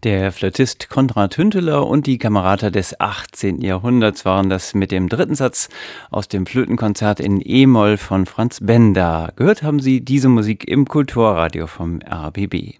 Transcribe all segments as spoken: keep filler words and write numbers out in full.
Der Flötist Konrad Hünteler und die Kamerata des achtzehnten Jahrhunderts waren das mit dem dritten Satz aus dem Flötenkonzert in E-Moll von Franz Benda. Gehört haben Sie diese Musik im Kulturradio vom R B B.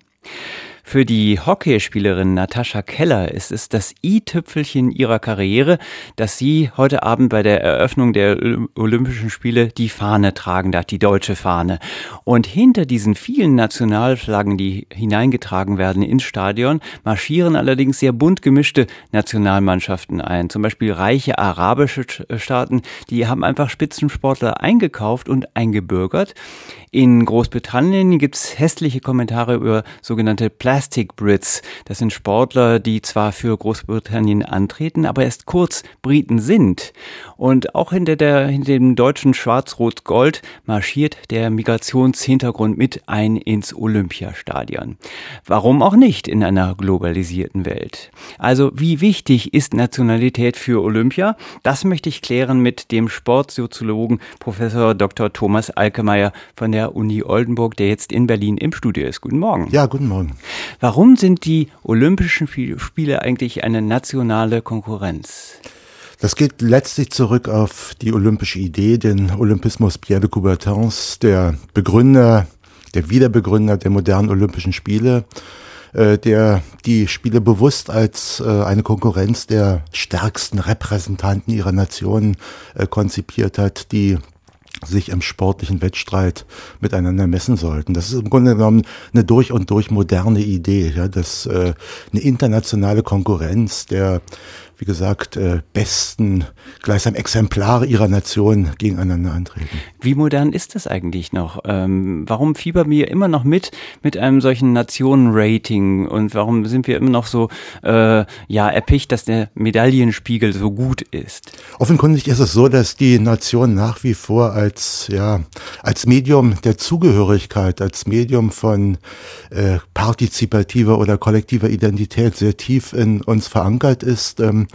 Für die Hockeyspielerin Natascha Keller ist es das i-Tüpfelchen ihrer Karriere, dass sie heute Abend bei der Eröffnung der Olympischen Spiele die Fahne tragen darf, die deutsche Fahne. Und hinter diesen vielen Nationalflaggen, die hineingetragen werden ins Stadion, marschieren allerdings sehr bunt gemischte Nationalmannschaften ein. Zum Beispiel reiche arabische Staaten, die haben einfach Spitzensportler eingekauft und eingebürgert. In Großbritannien gibt's hässliche Kommentare über sogenannte Plastic Brits. Das sind Sportler, die zwar für Großbritannien antreten, aber erst kurz Briten sind. Und auch hinter, der, hinter dem deutschen Schwarz-Rot-Gold marschiert der Migrationshintergrund mit ein ins Olympiastadion. Warum auch nicht in einer globalisierten Welt? Also wie wichtig ist Nationalität für Olympia? Das möchte ich klären mit dem Sportsoziologen Professor Doktor Thomas Alkemeyer von der Uni Oldenburg, der jetzt in Berlin im Studio ist. Guten Morgen. Ja, guten Morgen. Warum sind die Olympischen Spiele eigentlich eine nationale Konkurrenz? Das geht letztlich zurück auf die olympische Idee, den Olympismus Pierre de Coubertins, der Begründer, der Wiederbegründer der modernen Olympischen Spiele, äh, der die Spiele bewusst als äh, eine Konkurrenz der stärksten Repräsentanten ihrer Nationen äh, konzipiert hat, die sich im sportlichen Wettstreit miteinander messen sollten. Das ist im Grunde genommen eine durch und durch moderne Idee, ja, dass äh, eine internationale Konkurrenz der, wie gesagt, äh, besten, gleichsam Exemplare ihrer Nation gegeneinander antreten. Wie modern ist das eigentlich noch? Ähm, warum fiebern wir immer noch mit mit einem solchen Nationenrating und warum sind wir immer noch so äh, ja erpicht, dass der Medaillenspiegel so gut ist? Offenkundig ist es so, dass die Nation nach wie vor als ja als Medium der Zugehörigkeit, als Medium von äh, partizipativer oder kollektiver Identität sehr tief in uns verankert ist. Ähm,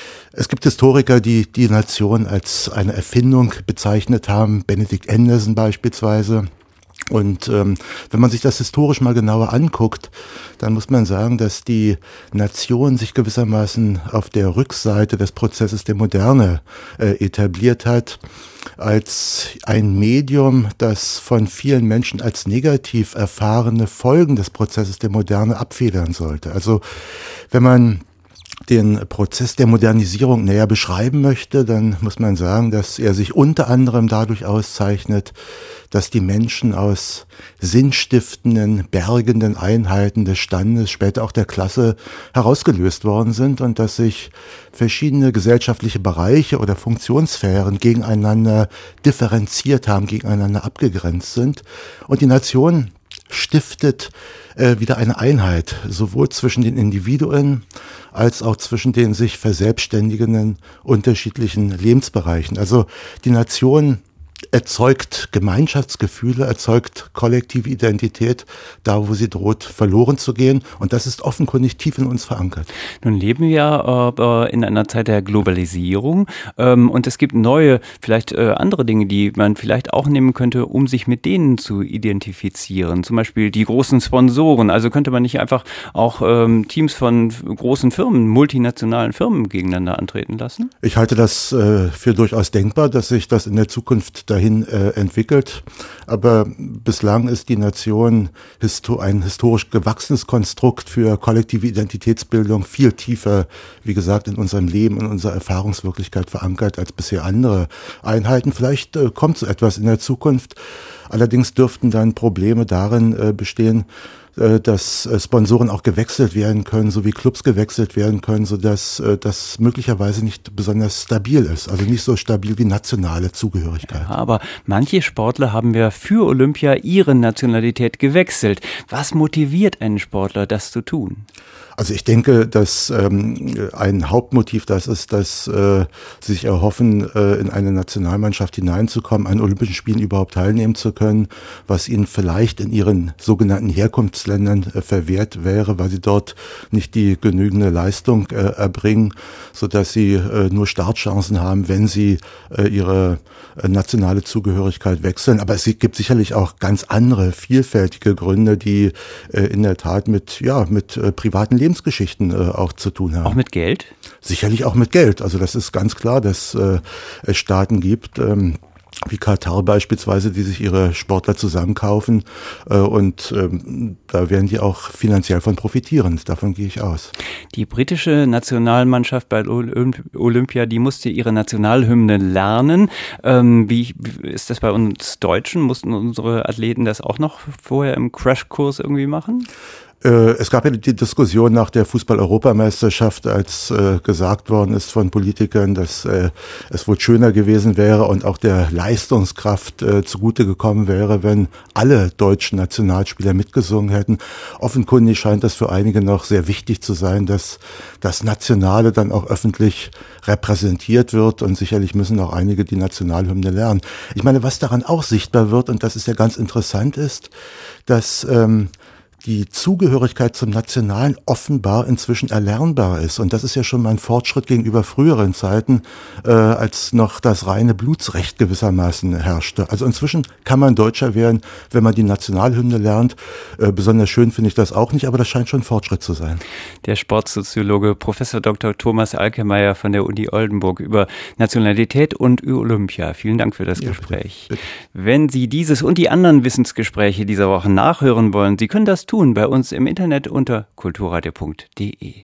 Es gibt Historiker, die die Nation als eine Erfindung bezeichnet haben, Benedict Anderson beispielsweise. Und ähm, wenn man sich das historisch mal genauer anguckt, dann muss man sagen, dass die Nation sich gewissermaßen auf der Rückseite des Prozesses der Moderne äh, etabliert hat, als ein Medium, das von vielen Menschen als negativ erfahrene Folgen des Prozesses der Moderne abfedern sollte. Also wenn man den Prozess der Modernisierung näher beschreiben möchte, dann muss man sagen, dass er sich unter anderem dadurch auszeichnet, dass die Menschen aus sinnstiftenden, bergenden Einheiten des Standes, später auch der Klasse, herausgelöst worden sind und dass sich verschiedene gesellschaftliche Bereiche oder Funktionssphären gegeneinander differenziert haben, gegeneinander abgegrenzt sind. Und die Nation stiftet äh, wieder eine Einheit, sowohl zwischen den Individuen als auch zwischen den sich verselbstständigenden unterschiedlichen Lebensbereichen. Also die Nation erzeugt Gemeinschaftsgefühle, erzeugt kollektive Identität, da wo sie droht verloren zu gehen. Und das ist offenkundig tief in uns verankert. Nun leben wir aber in einer Zeit der Globalisierung ähm, und es gibt neue, vielleicht äh, andere Dinge, die man vielleicht auch nehmen könnte, um sich mit denen zu identifizieren. Zum Beispiel die großen Sponsoren. Also könnte man nicht einfach auch ähm, Teams von großen Firmen, multinationalen Firmen gegeneinander antreten lassen? Ich halte das äh, für durchaus denkbar, dass sich das in der Zukunft dahin äh, entwickelt. Aber bislang ist die Nation histo- ein historisch gewachsenes Konstrukt für kollektive Identitätsbildung, viel tiefer, wie gesagt, in unserem Leben, in unserer Erfahrungswirklichkeit verankert als bisher andere Einheiten. Vielleicht äh, kommt so etwas in der Zukunft. Allerdings dürften dann Probleme darin äh, bestehen, dass Sponsoren auch gewechselt werden können, so wie Clubs gewechselt werden können, sodass das möglicherweise nicht besonders stabil ist. Also nicht so stabil wie nationale Zugehörigkeit. Ja, aber manche Sportler haben ja für Olympia ihre Nationalität gewechselt. Was motiviert einen Sportler, das zu tun? Also ich denke, dass ähm, ein Hauptmotiv das ist, dass äh, sie sich erhoffen, äh, in eine Nationalmannschaft hineinzukommen, an Olympischen Spielen überhaupt teilnehmen zu können, was ihnen vielleicht in ihren sogenannten Herkunftsländern Bundesländern äh, verwehrt wäre, weil sie dort nicht die genügende Leistung äh, erbringen, sodass sie äh, nur Startchancen haben, wenn sie äh, ihre äh, nationale Zugehörigkeit wechseln. Aber es gibt sicherlich auch ganz andere, vielfältige Gründe, die äh, in der Tat mit, ja, mit äh, privaten Lebensgeschichten äh, auch zu tun haben. Auch mit Geld? Sicherlich auch mit Geld. Also das ist ganz klar, dass äh, es Staaten gibt, ähm, wie Katar beispielsweise, die sich ihre Sportler zusammenkaufen äh, und ähm, da werden die auch finanziell von profitieren. Davon gehe ich aus. Die britische Nationalmannschaft bei Olympia, die musste ihre Nationalhymne lernen. Ähm, wie ist das bei uns Deutschen? Mussten unsere Athleten das auch noch vorher im Crashkurs irgendwie machen? Es gab ja die Diskussion nach der Fußball-Europameisterschaft, als äh, gesagt worden ist von Politikern, dass äh, es wohl schöner gewesen wäre und auch der Leistungskraft äh, zugute gekommen wäre, wenn alle deutschen Nationalspieler mitgesungen hätten. Offenkundig scheint das für einige noch sehr wichtig zu sein, dass das Nationale dann auch öffentlich repräsentiert wird und sicherlich müssen auch einige die Nationalhymne lernen. Ich meine, was daran auch sichtbar wird, und das ist ja ganz interessant ist, dass ähm, die Zugehörigkeit zum Nationalen offenbar inzwischen erlernbar ist. Und das ist ja schon mal ein Fortschritt gegenüber früheren Zeiten, äh, als noch das reine Blutsrecht gewissermaßen herrschte. Also inzwischen kann man Deutscher werden, wenn man die Nationalhymne lernt. Äh, besonders schön finde ich das auch nicht, aber das scheint schon ein Fortschritt zu sein. Der Sportsoziologe Professor Doktor Thomas Alkemeyer von der Uni Oldenburg über Nationalität und Olympia. Vielen Dank für das ja, Gespräch. Bitte, bitte. Wenn Sie dieses und die anderen Wissensgespräche dieser Woche nachhören wollen, Sie können das tun bei uns im Internet unter kulturradio punkt de.